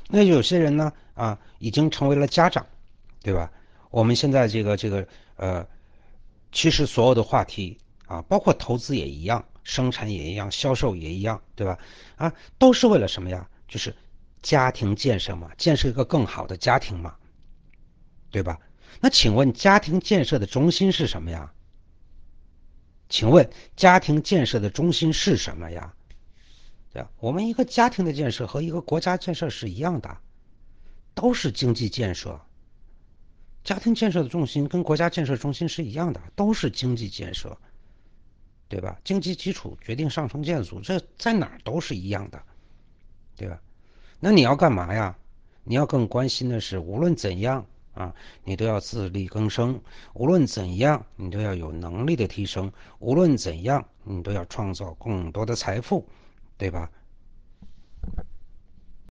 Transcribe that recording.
那有些人呢，已经成为了家长，对吧？我们现在其实所有的话题包括投资也一样，生产也一样，销售也一样，对吧？都是为了什么呀？就是家庭建设嘛，建设一个更好的家庭嘛，对吧？那请问家庭建设的中心是什么呀？请问家庭建设的中心是什么呀？对吧？我们一个家庭的建设和一个国家建设是一样的，都是经济建设。家庭建设的重心跟国家建设中心是一样的，都是经济建设，对吧？经济基础决定上层建筑，这在哪儿都是一样的，对吧？那你要干嘛呀？你要更关心的是，无论怎样你都要自力更生；无论怎样，你都要有能力的提升；无论怎样，你都要创造更多的财富，对吧？